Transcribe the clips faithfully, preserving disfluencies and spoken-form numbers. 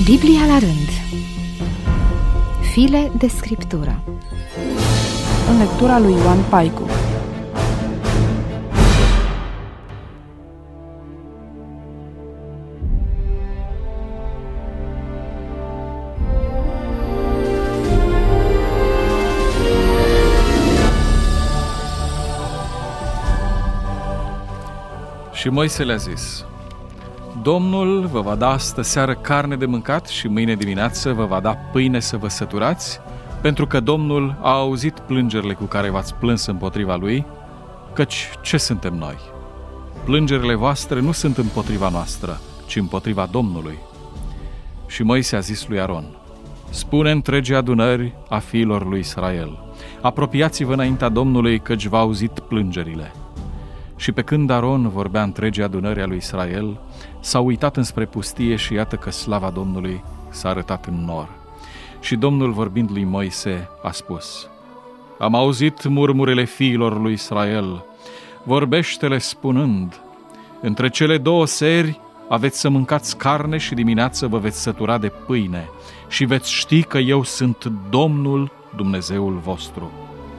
Biblia la rând. File de scriptură. În lectura lui Ioan Paicu. Și Moise le-a zis: Domnul vă va da astă seară carne de mâncat și mâine dimineață vă va da pâine să vă săturați, pentru că Domnul a auzit plângerile cu care v-ați plâns împotriva Lui, căci ce suntem noi? Plângerile voastre nu sunt împotriva noastră, ci împotriva Domnului. Și Moise a zis lui Aron: Spune întregii adunări a fiilor lui Israel: Apropiați-vă înaintea Domnului, căci v-a auzit plângerile. Și pe când Aron vorbea întregii adunări a lui Israel, s-a uitat înspre pustie și iată că slava Domnului s-a arătat în nor. Și Domnul, vorbind lui Moise, a spus: Am auzit murmurile fiilor lui Israel, vorbește-le spunând: Între cele două seri aveți să mâncați carne și dimineață vă veți sătura de pâine și veți ști că eu sunt Domnul Dumnezeul vostru.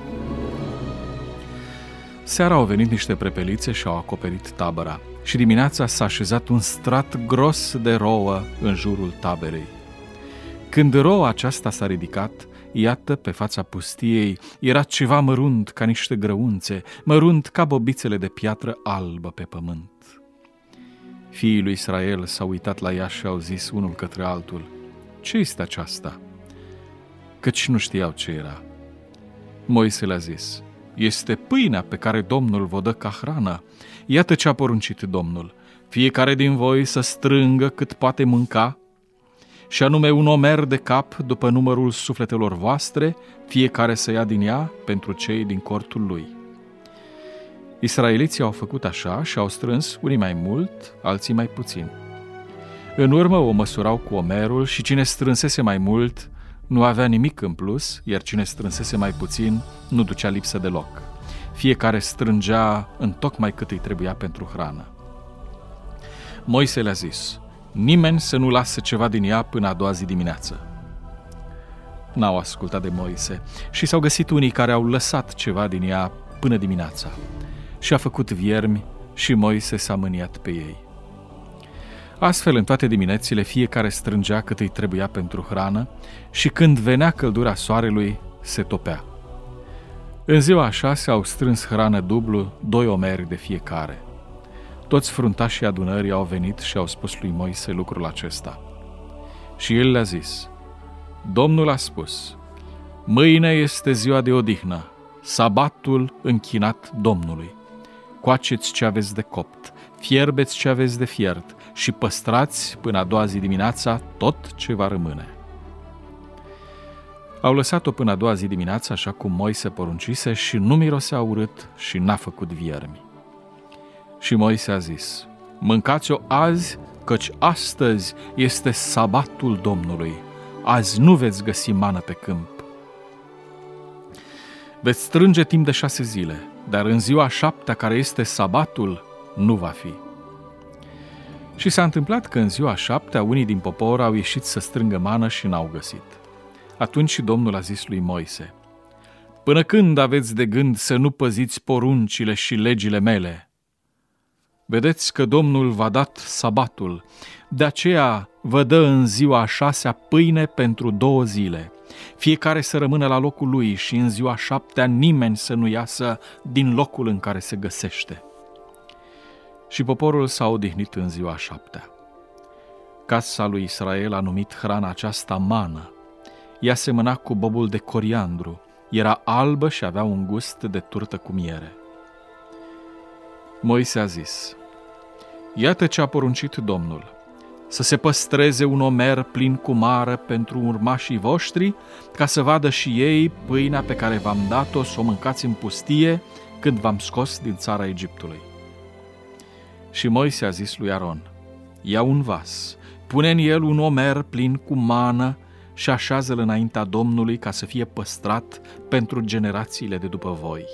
Seara au venit niște prepelițe și au acoperit tabăra și dimineața s-a așezat un strat gros de rouă în jurul taberei. Când roua aceasta s-a ridicat, iată, pe fața pustiei era ceva mărunt ca niște grăunțe, mărunt ca bobițele de piatră albă pe pământ. Fiii lui Israel s-au uitat la ea și au zis unul către altul: Ce este aceasta? Căci nu știau ce era. Moise le-a zis: Este pâinea pe care Domnul vă dă ca hrană. Iată ce a poruncit Domnul: Fiecare din voi să strângă cât poate mânca, și anume un omer de cap după numărul sufletelor voastre, fiecare să ia din ea pentru cei din cortul lui. Israeliții au făcut așa și au strâns, unii mai mult, alții mai puțin. În urmă o măsurau cu omerul și cine strânsese mai mult nu avea nimic în plus, iar cine strânsese mai puțin nu ducea lipsă deloc. Fiecare strângea întocmai cât îi trebuia pentru hrană. Moise le-a zis: Nimeni să nu lase ceva din ea până a doua zi dimineață. N-au ascultat de Moise și s-au găsit unii care au lăsat ceva din ea până dimineața. Și a făcut viermi și Moise s-a mâniat pe ei. Astfel, în toate diminețile, fiecare strângea cât îi trebuia pentru hrană și când venea căldura soarelui, se topea. În ziua a șasea au strâns hrană dublu, doi omeri de fiecare. Toți fruntașii adunării au venit și au spus lui Moise lucrul acesta. Și el le-a zis: Domnul a spus: Mâine este ziua de odihnă, sabatul închinat Domnului. Coaceți ce aveți de copt, fierbeți ce aveți de fiert și păstrați până a doua zi dimineața tot ce va rămâne. Au lăsat-o până a doua zi dimineața, așa cum Moise poruncise, și nu mirosea urât și n-a făcut viermi. Și Moise a zis: Mâncați-o azi, căci astăzi este sabatul Domnului. Azi nu veți găsi mană pe câmp. Veți strânge timp de șase zile, dar în ziua șaptea, care este sabatul, nu va fi. Și s-a întâmplat că în ziua șaptea unii din popor au ieșit să strângă mană și n-au găsit. Atunci Domnul a zis lui Moise: Până când aveți de gând să nu păziți poruncile și legile mele? Vedeți că Domnul v-a dat sabatul, de aceea vă dă în ziua a șasea pâine pentru două zile. Fiecare să rămână la locul lui și în ziua șaptea nimeni să nu iasă din locul în care se găsește. Și poporul s-a odihnit în ziua șaptea. Casa lui Israel a numit hrana aceasta mană. Ea semăna cu bobul de coriandru, era albă și avea un gust de turtă cu miere. Moise a zis: Iată ce a poruncit Domnul: Să se păstreze un omer plin cu mară pentru urmașii voștri, ca să vadă și ei pâinea pe care v-am dat-o să o mâncați în pustie când v-am scos din țara Egiptului. Și Moise a zis lui Aron: Ia un vas, pune în el un omer plin cu mană și așează-l înaintea Domnului ca să fie păstrat pentru generațiile de după voi.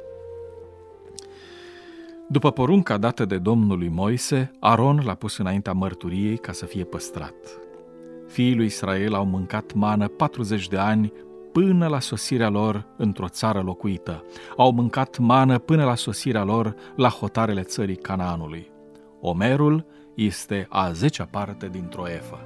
După porunca dată de Domnul lui Moise, Aron l-a pus înaintea mărturiei ca să fie păstrat. Fiii lui Israel au mâncat mană patruzeci de ani până la sosirea lor într-o țară locuită. Au mâncat mană până la sosirea lor la hotarele țării Canaanului. Omerul este a zecea parte dintr-o efă.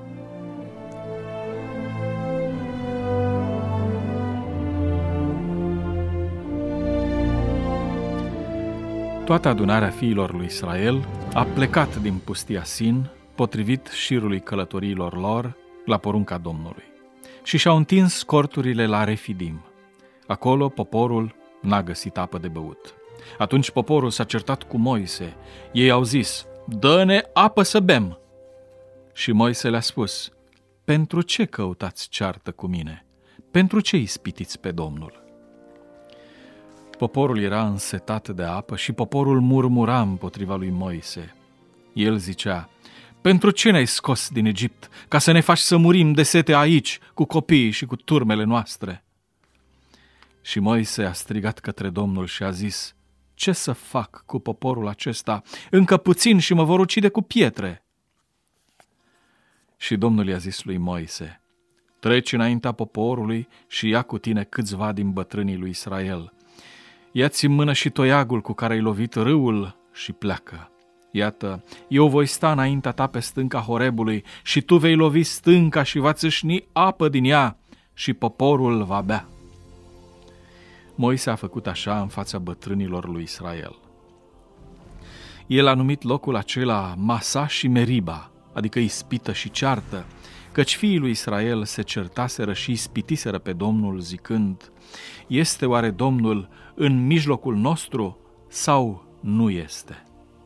Toată adunarea fiilor lui Israel a plecat din pustia Sin, potrivit șirului călătoriilor lor, la porunca Domnului, și și-au întins corturile la Refidim. Acolo poporul n-a găsit apă de băut. Atunci poporul s-a certat cu Moise. Ei au zis: dă-ne apă să bem. Și Moise le-a spus: pentru ce căutați ceartă cu mine? Pentru ce ispitiți pe Domnul? Poporul era însetat de apă și poporul murmura împotriva lui Moise. El zicea: pentru ce ne-ai scos din Egipt, ca să ne faci să murim de sete aici, cu copiii și cu turmele noastre? Și Moise a strigat către Domnul și a zis: ce să fac cu poporul acesta? Încă puțin și mă vor ucide cu pietre. Și Domnul i-a zis lui Moise: treci înaintea poporului și ia cu tine câțiva din bătrânii lui Israel. Ia-ți în mână și toiagul cu care ai lovit râul și pleacă. Iată, eu voi sta înaintea ta pe stânca Horebului și tu vei lovi stânca și va țâșni apă din ea și poporul va bea. Moise a făcut așa în fața bătrânilor lui Israel. El a numit locul acela Masa și Meriba, adică ispită și ceartă, căci fiii lui Israel se certaseră și ispitiseră pe Domnul zicând: este oare Domnul în mijlocul nostru sau nu este?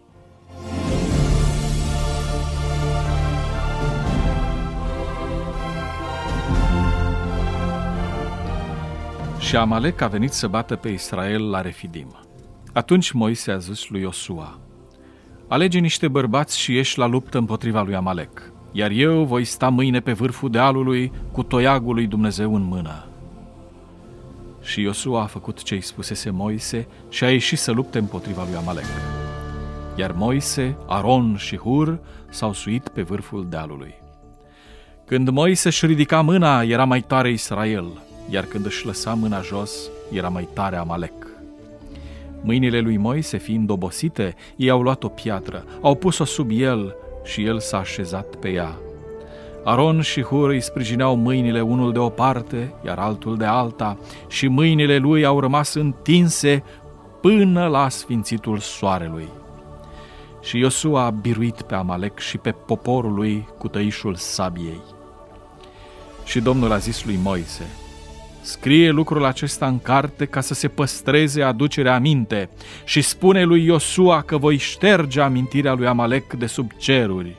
Și Amalec a venit să bată pe Israel la Refidim. Atunci Moise a zis lui Iosua: alege niște bărbați și ieși la luptă împotriva lui Amalec, iar eu voi sta mâine pe vârful dealului cu toiagul lui Dumnezeu în mână. Și Iosua a făcut ce îi spusese Moise și a ieșit să lupte împotriva lui Amalec. Iar Moise, Aron și Hur s-au suit pe vârful dealului. Când Moise își ridica mâna, era mai tare Israel, iar când își lăsa mâna jos, era mai tare Amalec. Mâinile lui Moise fiind obosite, ei au luat o piatră, au pus-o sub el și el s-a așezat pe ea. Aron și Hur îi sprijineau mâinile unul de o parte, iar altul de alta, și mâinile lui au rămas întinse până la sfințitul soarelui. Și Iosua a biruit pe Amalec și pe poporul lui cu tăișul sabiei. Și Domnul a zis lui Moise: scrie lucrul acesta în carte ca să se păstreze aducerea aminte și spune lui Iosua că voi șterge amintirea lui Amalec de sub ceruri.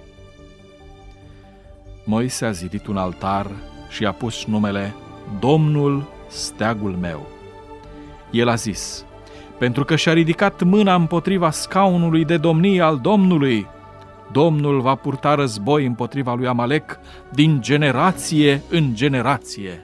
Moise a zidit un altar și a pus numele Domnul steagul meu. El a zis: pentru că și-a ridicat mâna împotriva scaunului de domnie al Domnului, Domnul va purta război împotriva lui Amalec din generație în generație.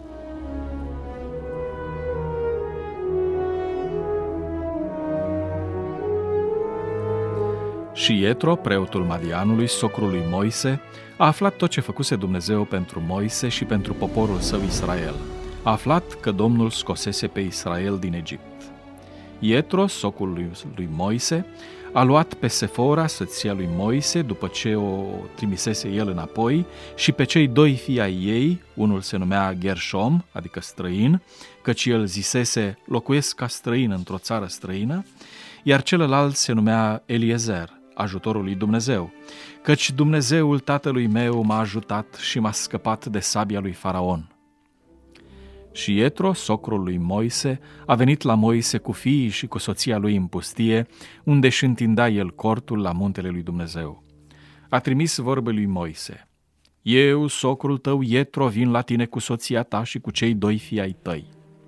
Și Ietro, preotul Madianului, socrul lui Moise, a aflat tot ce făcuse Dumnezeu pentru Moise și pentru poporul său Israel. A aflat că Domnul scosese pe Israel din Egipt. Ietro, socrul lui, lui Moise, a luat pe Sefora, soția lui Moise, după ce o trimisese el înapoi, și pe cei doi fii ai ei, unul se numea Gershom, adică străin, căci el zisese: locuiesc ca străin într-o țară străină, iar celălalt se numea Eliezer, ajutorul lui Dumnezeu, căci Dumnezeul tatălui meu m-a ajutat și m-a scăpat de sabia lui Faraon. Și Ietro, socrul lui Moise, a venit la Moise cu fiii și cu soția lui în pustie, unde își întindea el cortul la muntele lui Dumnezeu. A trimis vorbe lui Moise: eu, socrul tău Ietro, vin la tine cu soția ta și cu cei doi fii ai tăi.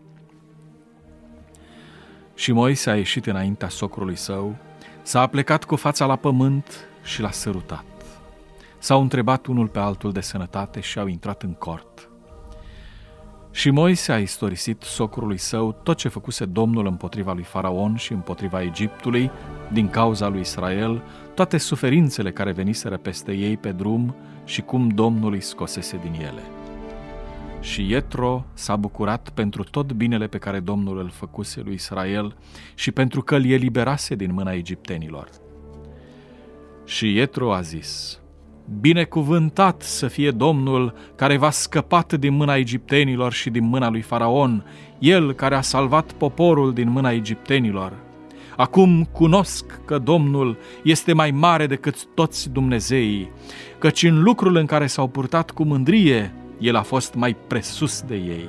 Și Moise a ieșit înaintea socrului său, s-a aplecat cu fața la pământ și l-a sărutat. S-au întrebat unul pe altul de sănătate și au intrat în cort. Și Moise a istorisit socrului său tot ce făcuse Domnul împotriva lui Faraon și împotriva Egiptului, din cauza lui Israel, toate suferințele care veniseră peste ei pe drum și cum Domnul îi scosese din ele. Și Ietro s-a bucurat pentru tot binele pe care Domnul îl făcuse lui Israel și pentru că îl eliberase din mâna egiptenilor. Și Ietro a zis: binecuvântat să fie Domnul care v-a scăpat din mâna egiptenilor și din mâna lui Faraon, el care a salvat poporul din mâna egiptenilor. Acum cunosc că Domnul este mai mare decât toți dumnezeii, căci în lucrul în care s-au purtat cu mândrie, el a fost mai presus de ei.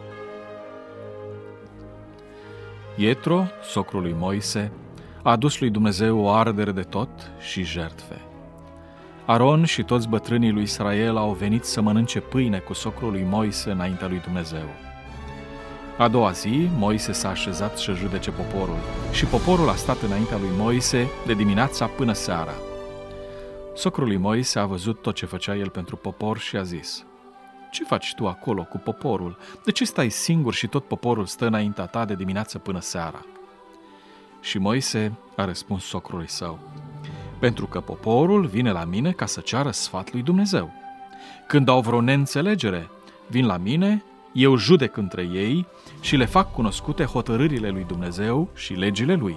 Ietro, socrul lui Moise, a adus lui Dumnezeu o ardere de tot și jertfe. Aron și toți bătrânii lui Israel au venit să mănânce pâine cu socrul lui Moise înaintea lui Dumnezeu. A doua zi, Moise s-a așezat să judece poporul și poporul a stat înaintea lui Moise de dimineața până seara. Socrul lui Moise a văzut tot ce făcea el pentru popor și a zis: ce faci tu acolo cu poporul? De ce stai singur și tot poporul stă înaintea ta de dimineață până seara? Și Moise a răspuns socrului său: pentru că poporul vine la mine ca să ceară sfat lui Dumnezeu. Când au vreo neînțelegere, vin la mine, eu judec între ei și le fac cunoscute hotărârile lui Dumnezeu și legile lui.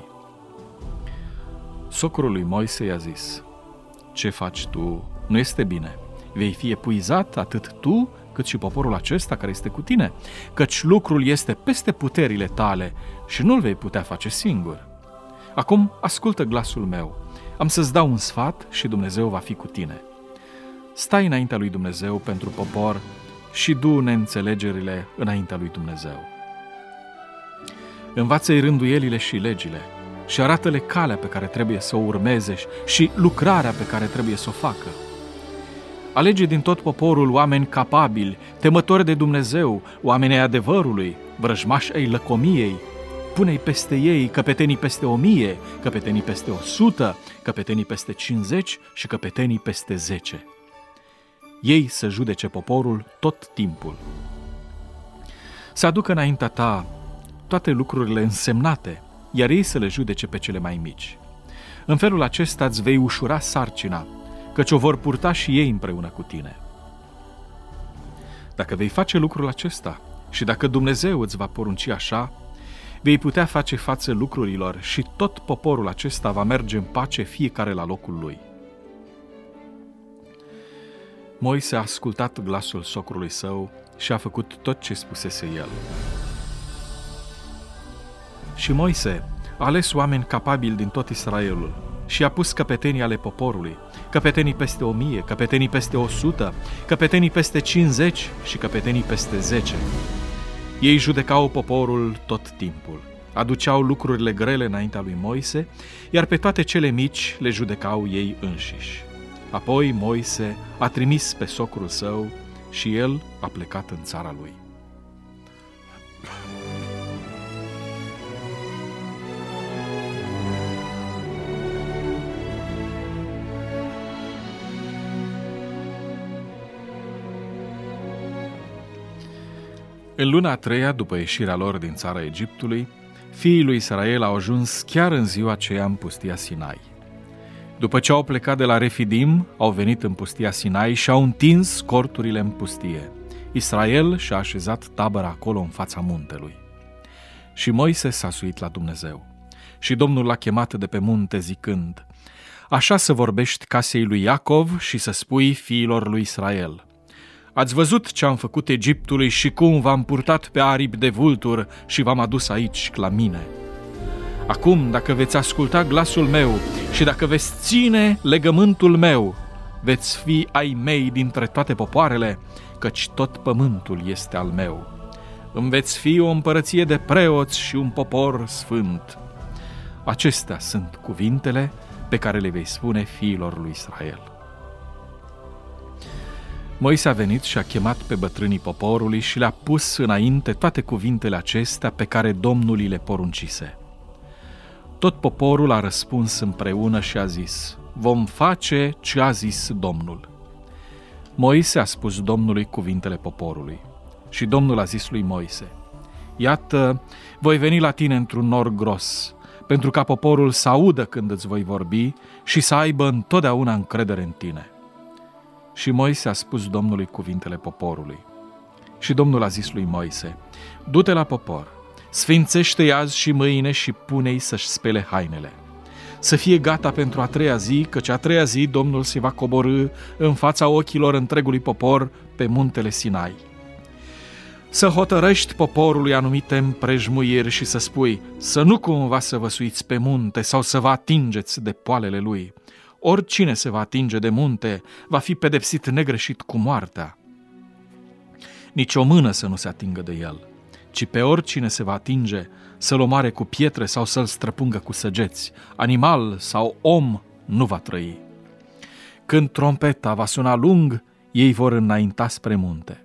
Socrul lui Moise i-a zis: ce faci tu? Nu este bine. Vei fi epuizat atât tu cât și poporul acesta care este cu tine, căci lucrul este peste puterile tale și nu-l vei putea face singur. Acum ascultă glasul meu. Am să-ți dau un sfat și Dumnezeu va fi cu tine. Stai înaintea lui Dumnezeu pentru popor și du neînțelegerile înaintea lui Dumnezeu. Învață-i rânduielile și legile și arată-le calea pe care trebuie să o urmeze și lucrarea pe care trebuie să o facă. Alege din tot poporul oameni capabili, temători de Dumnezeu, oameni ai adevărului, vrăjmași ai lăcomiei. Pune-i peste ei căpetenii peste o mie, căpetenii peste o sută, căpetenii peste cincizeci și căpetenii peste zece. Ei să judece poporul tot timpul. Să aducă înaintea ta toate lucrurile însemnate, iar ei să le judece pe cele mai mici. În felul acesta îți vei ușura sarcina, căci o vor purta și ei împreună cu tine. Dacă vei face lucrul acesta și dacă Dumnezeu îți va porunci așa, vei putea face față lucrurilor și tot poporul acesta va merge în pace fiecare la locul lui. Moise a ascultat glasul socrului său și a făcut tot ce spusese el. Și Moise a ales oameni capabili din tot Israelul și a pus căpetenii ale poporului, căpetenii peste o mie, căpetenii peste o sută, căpetenii peste cincizeci și căpetenii peste zece. Ei judecau poporul tot timpul, aduceau lucrurile grele înaintea lui Moise, iar pe toate cele mici le judecau ei înșiși. Apoi Moise a trimis pe socrul său și el a plecat în țara lui. În luna a treia, după ieșirea lor din țara Egiptului, fiii lui Israel au ajuns chiar în ziua aceea în pustia Sinai. După ce au plecat de la Refidim, au venit în pustia Sinai și au întins corturile în pustie. Israel și-a așezat tabăra acolo în fața muntelui. Și Moise s-a suit la Dumnezeu. Și Domnul l-a chemat de pe munte zicând: așa să vorbești casei lui Iacov și să spui fiilor lui Israel: ați văzut ce am făcut Egiptului și cum v-am purtat pe aripi de vulturi și v-am adus aici la mine. Acum, dacă veți asculta glasul meu și dacă veți ține legământul meu, veți fi ai mei dintre toate popoarele, căci tot pământul este al meu. Îmi veți fi o împărăție de preoți și un popor sfânt. Acestea sunt cuvintele pe care le vei spune fiilor lui Israel. Moise a venit și a chemat pe bătrânii poporului și le-a pus înainte toate cuvintele acestea pe care Domnul îi le poruncise. Tot poporul a răspuns împreună și a zis: vom face ce a zis Domnul. Moise a spus Domnului cuvintele poporului: Și Domnul a zis lui Moise: iată, voi veni la tine într-un nor gros, pentru ca poporul să audă când îți voi vorbi și să aibă întotdeauna încredere în tine. Și Moise a spus Domnului cuvintele poporului. Și Domnul a zis lui Moise: du-te la popor, sfințește-i azi și mâine și pune-i să-și spele hainele. Să fie gata pentru a treia zi, căci a treia zi Domnul se va coborî în fața ochilor întregului popor pe muntele Sinai. Să hotărăști poporului anumite împrejmuiri și să spui: să nu cumva să vă suiți pe munte sau să vă atingeți de poalele lui. Oricine se va atinge de munte va fi pedepsit negreșit cu moartea. Nici o mână să nu se atingă de el, ci pe oricine se va atinge să-l omoare cu pietre sau să-l străpungă cu săgeți. Animal sau om nu va trăi. Când trompeta va suna lung, ei vor înainta spre munte.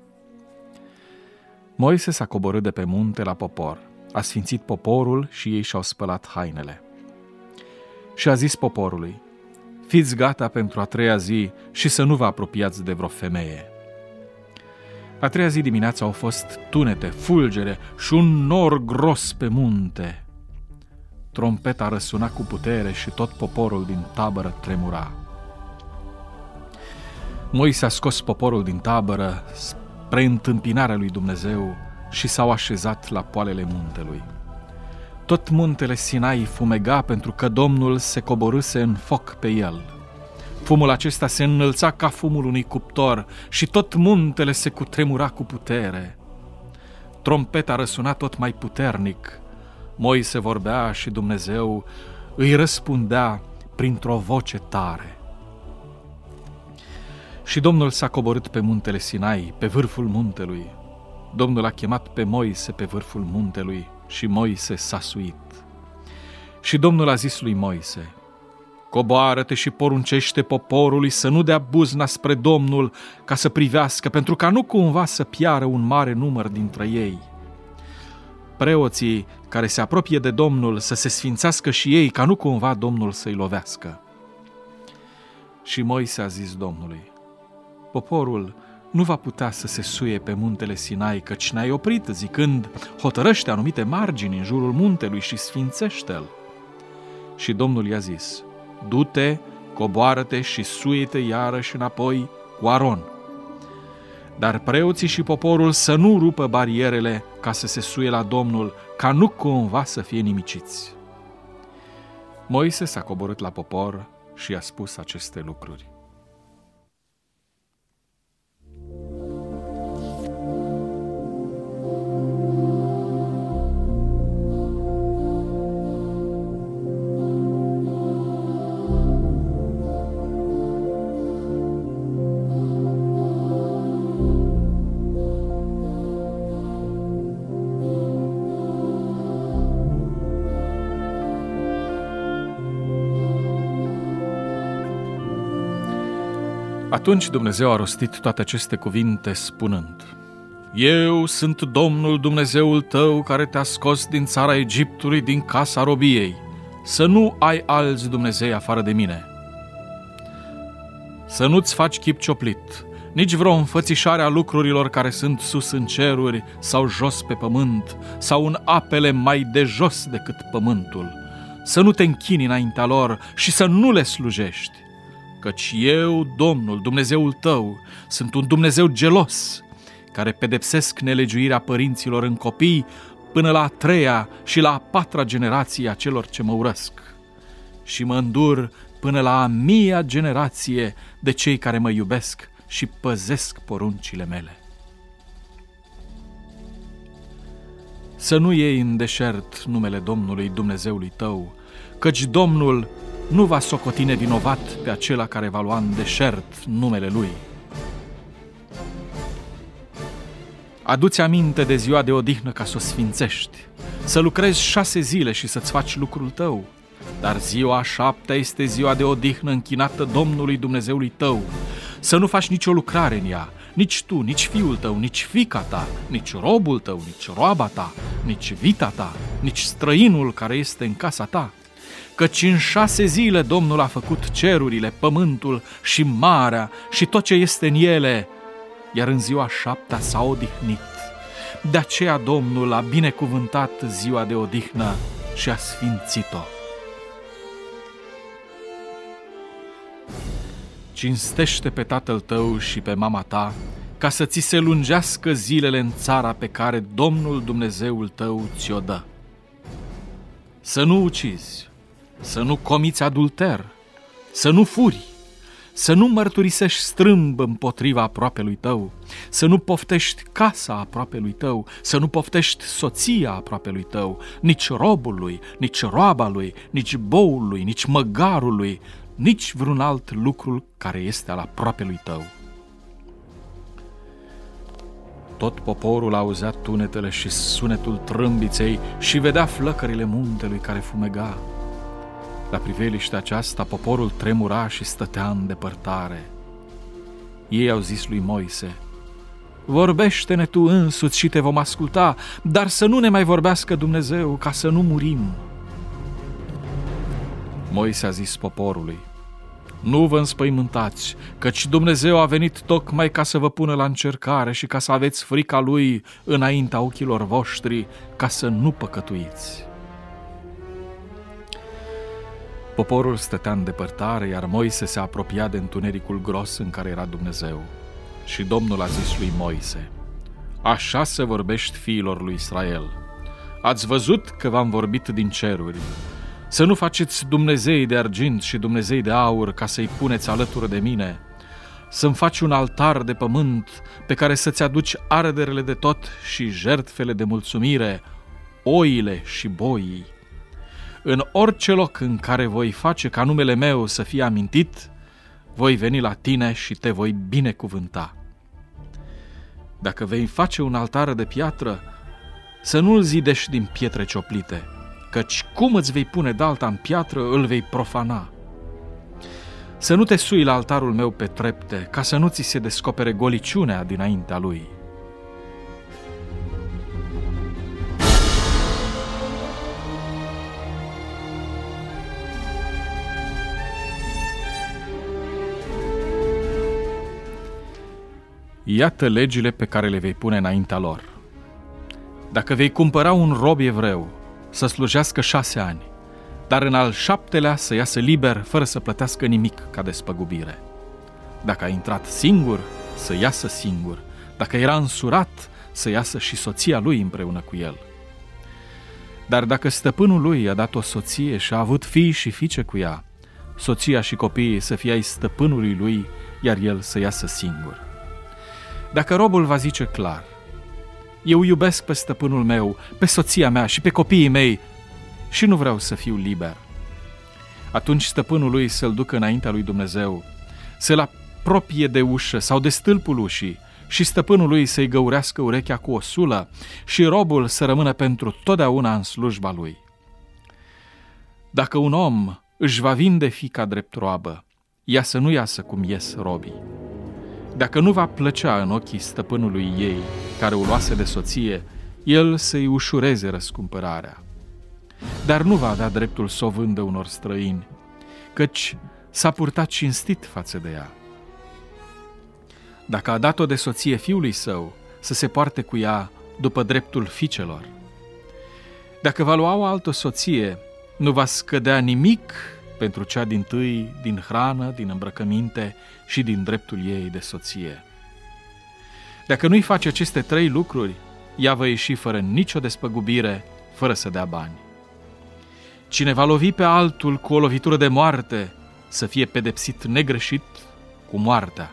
Moise s-a coborât de pe munte la popor, a sfințit poporul și ei și-au spălat hainele. Și a zis poporului: fiți gata pentru a treia zi și să nu vă apropiați de vreo femeie. A treia zi dimineața au fost tunete, fulgere și un nor gros pe munte. Trompeta răsuna cu putere și tot poporul din tabără tremura. Moise a scos poporul din tabără spre întâmpinarea lui Dumnezeu și s-au așezat la poalele muntelui. Tot muntele Sinai fumega pentru că Domnul se coborâse în foc pe el. Fumul acesta se înălța ca fumul unui cuptor și tot muntele se cutremura cu putere. Trompeta răsuna tot mai puternic. Moise vorbea și Dumnezeu îi răspundea printr-o voce tare. Și Domnul s-a coborât pe muntele Sinai, pe vârful muntelui. Domnul a chemat pe Moise pe vârful muntelui și Moise s-a suit. Și Domnul a zis lui Moise: coboară-te și poruncește poporului să nu dea buzna spre Domnul ca să privească, pentru ca nu cumva să piară un mare număr dintre ei. Preoții care se apropie de Domnul să se sfințească și ei, ca nu cumva Domnul să-i lovească. Și Moise a zis Domnului: poporul nu va putea să se suie pe muntele Sinai, căci ne-ai oprit zicând: hotărăște anumite margini în jurul muntelui și sfințește-l. Și Domnul i-a zis: du-te, coboară-te și suie-te iarăși înapoi cu Aron. Dar preoții și poporul să nu rupă barierele ca să se suie la Domnul, ca nu cumva să fie nimiciți. Moise s-a coborât la popor și i-a spus aceste lucruri. Atunci Dumnezeu a rostit toate aceste cuvinte spunând: eu sunt Domnul Dumnezeul tău care te-a scos din țara Egiptului, din casa robiei. Să nu ai alți Dumnezei afară de mine. Să nu-ți faci chip cioplit, nici vreo înfățișare a lucrurilor care sunt sus în ceruri sau jos pe pământ, sau în apele mai de jos decât pământul. Să nu te închini înaintea lor și să nu le slujești. Căci eu, Domnul, Dumnezeul tău, sunt un Dumnezeu gelos, care pedepsesc nelegiuirea părinților în copii până la a treia și la a patra generație a celor ce mă urăsc. Și mă îndur până la a mia generație de cei care mă iubesc și păzesc poruncile mele. Să nu iei în deșert numele Domnului Dumnezeului tău, căci Domnul nu va socoti nevinovat pe acela care va lua în deșert numele Lui. Adu-ți aminte de ziua de odihnă ca să o sfințești, să lucrezi șase zile și să-ți faci lucrul tău, dar ziua a șaptea este ziua de odihnă închinată Domnului Dumnezeului tău. Să nu faci nicio lucrare în ea, nici tu, nici fiul tău, nici fiica ta, nici robul tău, nici roaba ta, nici vita ta, nici străinul care este în casa ta. Căci în șase zile Domnul a făcut cerurile, pământul și marea și tot ce este în ele, iar în ziua șaptea s-a odihnit De aceea Domnul a binecuvântat ziua de odihnă și a sfințit-o. Cinstește pe tatăl tău și pe mama ta, ca să ți se lungească zilele în țara pe care Domnul Dumnezeul tău ți-o dă. Să nu ucizi, să nu comiți adulter, să nu furi, să nu mărturisești strâmb împotriva aproapelui tău, să nu poftești casa aproapelui tău, să nu poftești soția aproapelui tău, nici robului, nici roaba lui, nici boului, nici măgarului, nici vreun alt lucru care este al aproapelui tău. Tot poporul auzea tunetele și sunetul trâmbiței și vedea flăcările muntelui care fumega. La priveliștea aceasta, poporul tremura și stătea în depărtare. Ei au zis lui Moise: vorbește-ne tu însuți și te vom asculta, dar să nu ne mai vorbească Dumnezeu, ca să nu murim. Moise a zis poporului: nu vă înspăimântați, căci Dumnezeu a venit tocmai ca să vă pună la încercare și ca să aveți frica Lui înaintea ochilor voștri, ca să nu păcătuiți. Poporul stătea în depărtare, iar Moise se apropia de întunericul gros în care era Dumnezeu. Și Domnul a zis lui Moise: așa să vorbești fiilor lui Israel. Ați văzut că v-am vorbit din ceruri. Să nu faceți dumnezei de argint și dumnezei de aur ca să-i puneți alături de mine. Să-mi faci un altar de pământ pe care să-ți aduci arderele de tot și jertfele de mulțumire, oile și boii. În orice loc în care voi face ca numele meu să fie amintit, voi veni la tine și te voi binecuvânta. Dacă vei face un altar de piatră, să nu-l zidești din pietre cioplite, căci cum îți vei pune dalta în piatră, îl vei profana. Să nu te sui la altarul meu pe trepte, ca să nu ți se descopere goliciunea dinaintea lui. Iată legile pe care le vei pune înaintea lor. Dacă vei cumpăra un rob evreu să slujească șase ani, dar în al șaptelea să iasă liber, fără să plătească nimic ca despăgubire. Dacă a intrat singur, să iasă singur. Dacă era însurat, să iasă și soția lui împreună cu el. Dar dacă stăpânul lui i-a dat o soție și a avut fii și fiice cu ea, soția și copiii să fie ai stăpânului lui, iar el să iasă singur. Dacă robul va zice clar: eu iubesc pe stăpânul meu, pe soția mea și pe copiii mei și nu vreau să fiu liber, atunci stăpânul lui să-l ducă înaintea lui Dumnezeu, să-l apropie de ușă sau de stâlpul ușii și stăpânul lui să-i găurească urechea cu o sulă și robul să rămână pentru totdeauna în slujba lui. Dacă un om își va vinde fiica drept roabă, ea să nu iasă cum ies robii. Dacă nu va plăcea în ochii stăpânului ei, care o luase de soție, el să-i ușureze răscumpărarea. Dar nu va avea dreptul să o vândă unor străini, căci s-a purtat cinstit față de ea. Dacă a dat-o de soție fiului său, să se poarte cu ea după dreptul fiicelor. Dacă va lua o altă soție, nu va scădea nimic pentru cea dintâi din hrană, din îmbrăcăminte și din dreptul ei de soție. Dacă nu-i face aceste trei lucruri, ea va ieși fără nicio despăgubire, fără să dea bani. Cine va lovi pe altul cu o lovitură de moarte, să fie pedepsit negreșit cu moartea.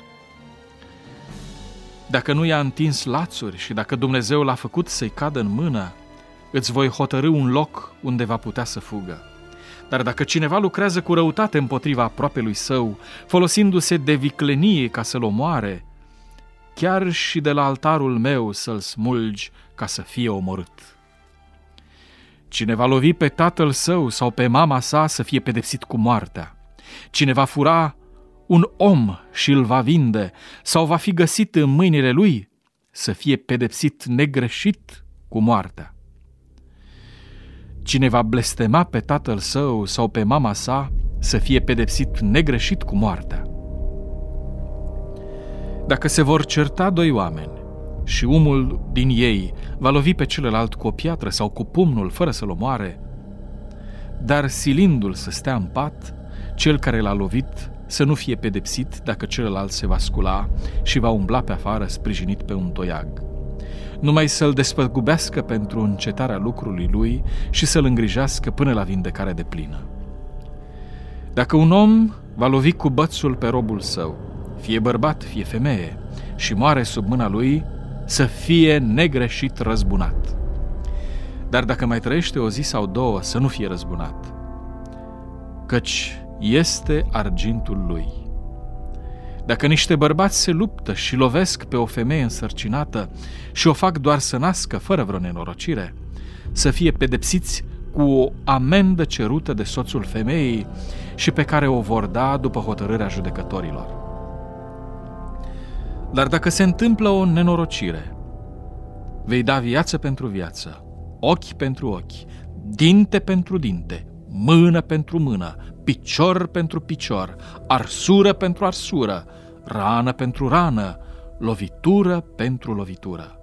Dacă nu i-a întins lațuri și dacă Dumnezeu l-a făcut să-i cadă în mână, îți voi hotărî un loc unde va putea să fugă. Dar dacă cineva lucrează cu răutate împotriva aproapelui său, folosindu-se de viclenie ca să-l omoare, chiar și de la altarul meu să-l smulgi ca să fie omorât. Cine va lovi pe tatăl său sau pe mama sa să fie pedepsit cu moartea. Cine va fura un om și îl va vinde sau va fi găsit în mâinile lui, să fie pedepsit negreșit cu moartea. Cine va blestema pe tatăl său sau pe mama sa, să fie pedepsit negreșit cu moartea. Dacă se vor certa doi oameni, și umul din ei va lovi pe celălalt cu o piatră sau cu pumnul fără să-l omoare, dar silindu-l să stea în pat, cel care l-a lovit să nu fie pedepsit dacă celălalt se va scula și va umbla pe afară sprijinit pe un toiag. Numai să-l despăgubească pentru încetarea lucrului lui și să-l îngrijească până la vindecare deplină. Dacă un om va lovi cu bățul pe robul său, fie bărbat, fie femeie, și moare sub mâna lui, să fie negreșit răzbunat. Dar dacă mai trăiește o zi sau două, să nu fie răzbunat, căci este argintul lui. Dacă niște bărbați se luptă și lovesc pe o femeie însărcinată și o fac doar să nască fără vreo nenorocire, să fie pedepsiți cu o amendă cerută de soțul femeii și pe care o vor da după hotărârea judecătorilor. Dar dacă se întâmplă o nenorocire, vei da viață pentru viață, ochi pentru ochi, dinte pentru dinte, mână pentru mână, picior pentru picior, arsură pentru arsură, rană pentru rană, lovitură pentru lovitură.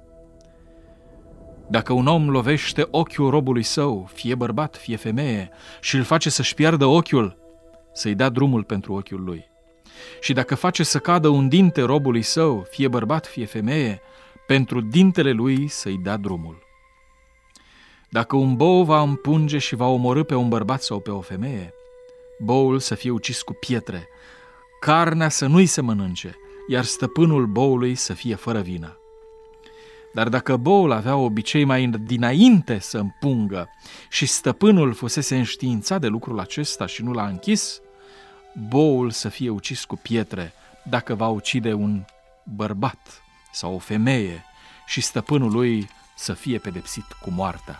Dacă un om lovește ochiul robului său, fie bărbat, fie femeie, și îl face să-și piardă ochiul, să-i dea drumul pentru ochiul lui. Și dacă face să cadă un dinte robului său, fie bărbat, fie femeie, pentru dintele lui să-i dea drumul. Dacă un bou va împunge și va omorî pe un bărbat sau pe o femeie, boul să fie ucis cu pietre, carnea să nu-i se mănânce, iar stăpânul boului să fie fără vină. Dar dacă boul avea obicei mai dinainte să împungă și stăpânul fusese înștiințat de lucrul acesta și nu l-a închis, boul să fie ucis cu pietre dacă va ucide un bărbat sau o femeie și stăpânul lui să fie pedepsit cu moartea.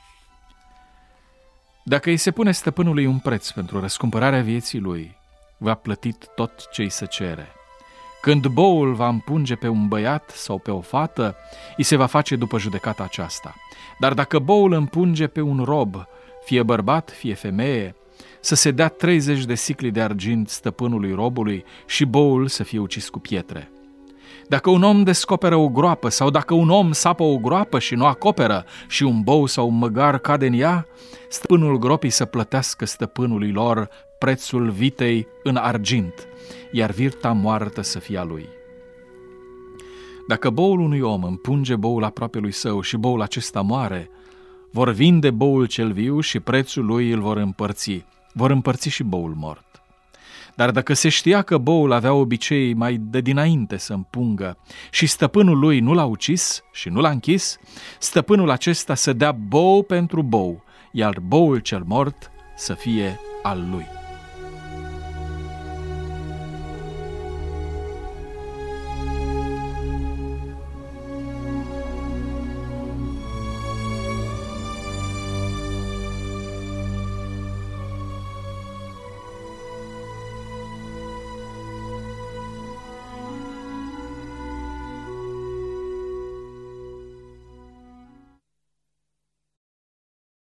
Dacă îi se pune stăpânului un preț pentru răscumpărarea vieții lui, va plăti tot ce îi se cere. Când boul va împunge pe un băiat sau pe o fată, îi se va face după judecata aceasta. Dar dacă boul împunge pe un rob, fie bărbat, fie femeie, să se dea treizeci de sicli de argint stăpânului robului și boul să fie ucis cu pietre. Dacă un om descoperă o groapă sau dacă un om sapă o groapă și nu acoperă și un bou sau un măgar cade în ea, stăpânul gropii să plătească stăpânului lor prețul vitei în argint, iar virta moartă să fie a lui. Dacă boul unui om împunge boul aproapelui său și boul acesta moare, vor vinde boul cel viu și prețul lui îl vor împărți, vor împărți și boul mort. Dar dacă se știa că boul avea obicei mai de dinainte să împungă și stăpânul lui nu l-a ucis și nu l-a închis, stăpânul acesta să dea bou pentru bou, iar boul cel mort să fie al lui.